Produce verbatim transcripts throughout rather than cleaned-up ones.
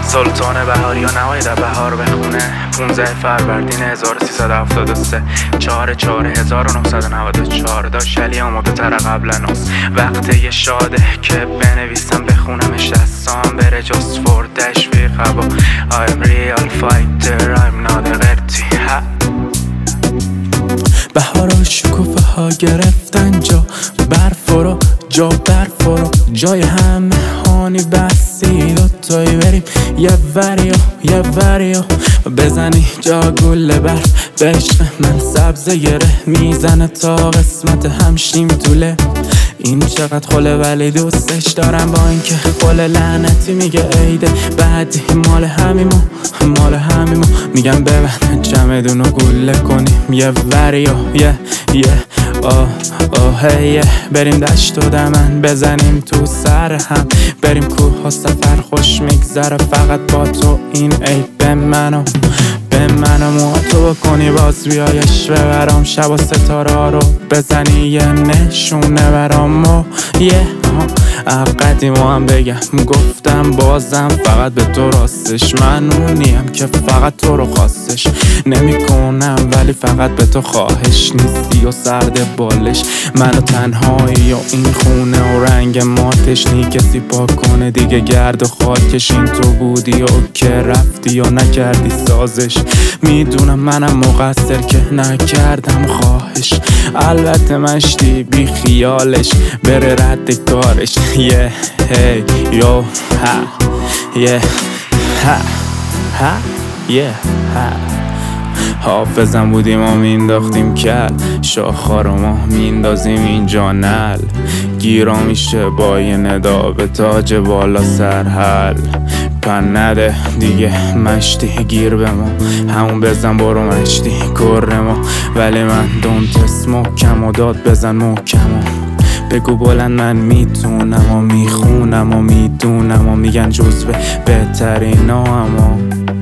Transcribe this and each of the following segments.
سلطان بهار یا نباید بهار بخونه. پونزده فروردین هزار و سیصد و هفتاد و سه چهار چهار هزار و نهصد و نود و چهار داشت علی آماده تر قبل نوز. وقت یه شاده که بنویسم بخونمش دستان بره جست فور تشویق هوا. I'm real fighter I'm not a قرتی. بهارا شکوفه ها گرفتن جا برف رو جا برف رو جای همه هانی بستی دوتایی بریم یه وریا یه وریا بزنی جا گل برف به عشق من سبزه گره میزنه تا قسمت همشیم طوله. این چقدر خوله ولی دوستش دارم با اینکه خوله لعنتی میگه عیده بعدی مال همیمو مال همیمو میگم ببند چمدونو گوله کنیم یه وریا یه یه آه آه هیه بریم دشت و دمن بزنیم تو سر هم بریم کوه ها سفر خوش میگذره فقط با تو این عید به منو به منو موها تو بکنی باز بیایش ببرم شب و ستاره ها رو بزنی یه نشونه برام و یه قدیم هم بگم گفتم بازم فقط به تو راستش من اونیم که فقط تو رو خواستش نمی کنم ولی فقط به تو خواهش نیستی و سرد بالش منو تنهایی و این خونه و رنگ ماتش نی کسی پاک کنه دیگه گرد و خاکش این تو بودی و که رفتی و نکردی سازش میدونم منم مقصر که نکردم خواهش البته مشتی بی خیالش بره رد کارش یه هی یو ها یه ها ها یه ها حافظم بودیم و مینداختیم کل شاخا رو ما میندازیم اینجا نل گیرا میشه با یه ندا به تاج بالا سرحل پن نده دیگه مشتی گیر به ما همون بزن برو مشتی کره ما ولی من دونت اسموکم و داد بزن محکم بگو بلند من میتونم و میخونم و میدونم و میگن جزو بهترین اما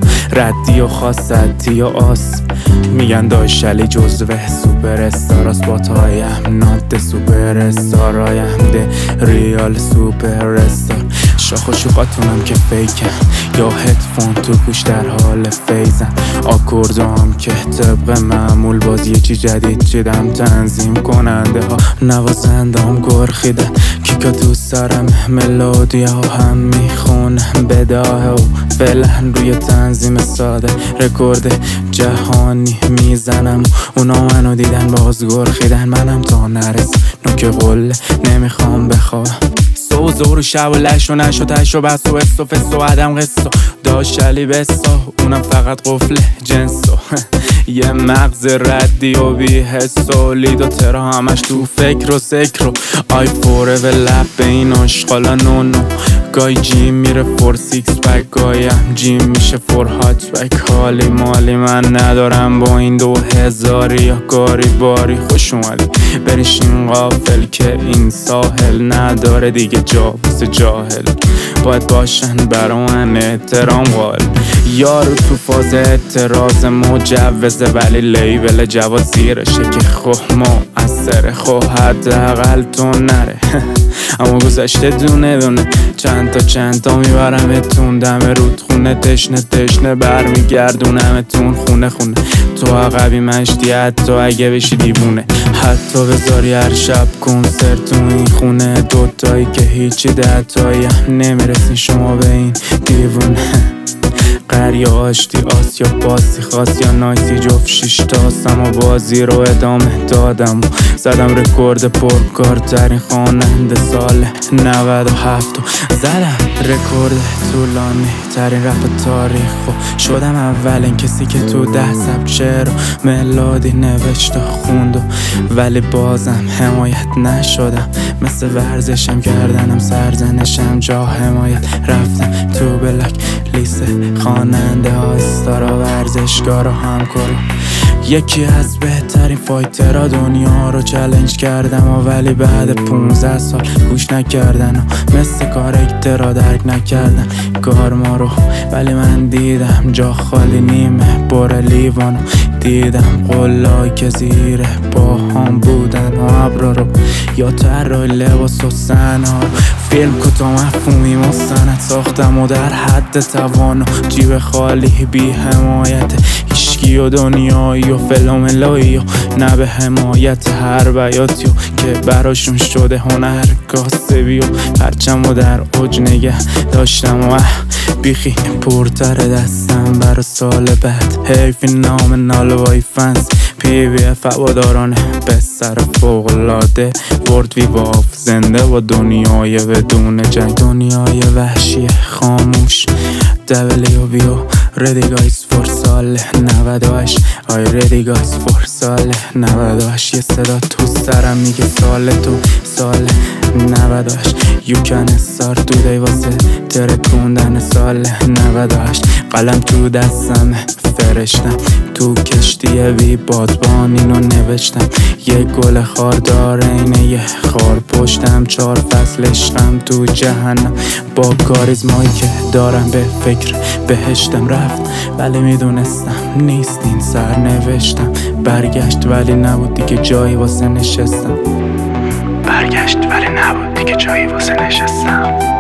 ردی و خاصتی و آس میگن داشلی جزو سوپر استاراس با تایم نات سوپر استارایم ده ریال سوپر استار شاخ و شوقاتونم که فیکن یا هدفون تو گوش در حال فیزن آکوردام که طبق معمول باز یه چی جدید چیدم تنظیم کننده ها نوازندام گرخیدن کیکا دوست دارم ملودی ها هم میخونم بداه و فعلا روی تنظیم ساده رکورد جهانی میزنم اونا منو دیدن باز گرخیدن منم تا نرس نوک قله نمیخوام بخوام سو زور و شب و لش و نش و تش و بس و بست و فست و عدم قصه داشت علی بستا اونم فقط قفل جنسو یه مغز ردی و بی حس و لید و ترا همش تو فکر و سکر و آی فوره و لب به این آشقالا نونو گای جیم میره فور سیکس بک گایم جیم میشه فور هات بک حالی مالی من ندارم با این دو هزاری یا گاری باری خوش اومدی برشین غافل که این ساحل نداره دیگه جا بس جاهل باید باشن برا من احترام قائل یارو تو فاز اعتراض مجوزه ولی لیبل جواد زیرشه که خواه ما اثر خواه حداقل تو نره اما گذشته دونه دونه چند تا چند تا میبرمتون دم رودخونه تشنه تشنه برمیگردونمتون خونه خونه تو عقبی مشتی حتی اگه بشی دیوونه حتی بذاری هر شب کنسرت تو این خونه دوتایی که هیچی دهتایی نمیرسین شما به این دیوونه قریا آشتی آس یا باسی خاص یا نایسی جفت شیش تاسم و بازی رو ادامه دادم و زدم رکورد پرکارترین خواننده سال نود و هفت و زدم رکورد طولانی ترین رپ تاریخ و شدم اولین کسی که تو ده سب شعر و ملودی نوشت و خوند و ولی بازم حمایت نشدم مثل ورزشم کردنم سرزنشم جا حمایت رفتم تو بلک لیست خواننده ها استارا ورزشگاه رو هم کرو یکی از بهترین فایترها دنیا رو چالش کردم و ولی بعد پونزده سال گوش نکردن و مثل کارکترها درک نکردن کار ما رو. ولی من دیدم جا خالی نیمه بر لیوانو، دیدم قلای که زیر پاهام بودن و ابرا رو یا طراح لباس و سنا رو. فیلم کوتاه مفهومی مستند ساختم و در حد توانو، جیب خالی بی حمایت هیشگی و دنیایی و فلم لایی و نه به حمایت هر بیاتی و که براشون شده هنر کاسبی و پرچم و در اوج نگه داشتم و بیخی پرتر دستم برا سال بعد. حیفی نام نالوای فنز پی وی اف هوادارانه به سر فوق‌العاده ورد وی واف زنده با دنیای بدون جنگ، دنیای وحشی خاموش دبلیو بیو ردی گایز فور سال نود و هشت آی ردی گایز فور سال نود و هشت. یه صدا تو سرم میگه سال تو سال نود و هشت یو کن استارت تو دی واسه ترکوندن سال نود و هشت. قلم تو دستم فرشتم تو کشتی بی بادبان اینو نوشتم، یه گل خاردار اینه یه خار پشتم، چهار فصل عشقم تو جهنم با کاریزمایی که دارم به فکر بهشتم رفت ولی میدونستم نیست این سر نوشتم. برگشت ولی نبود دیگه جایی واسه نشستم، برگشت ولی نبود دیگه جایی واسه نشستم.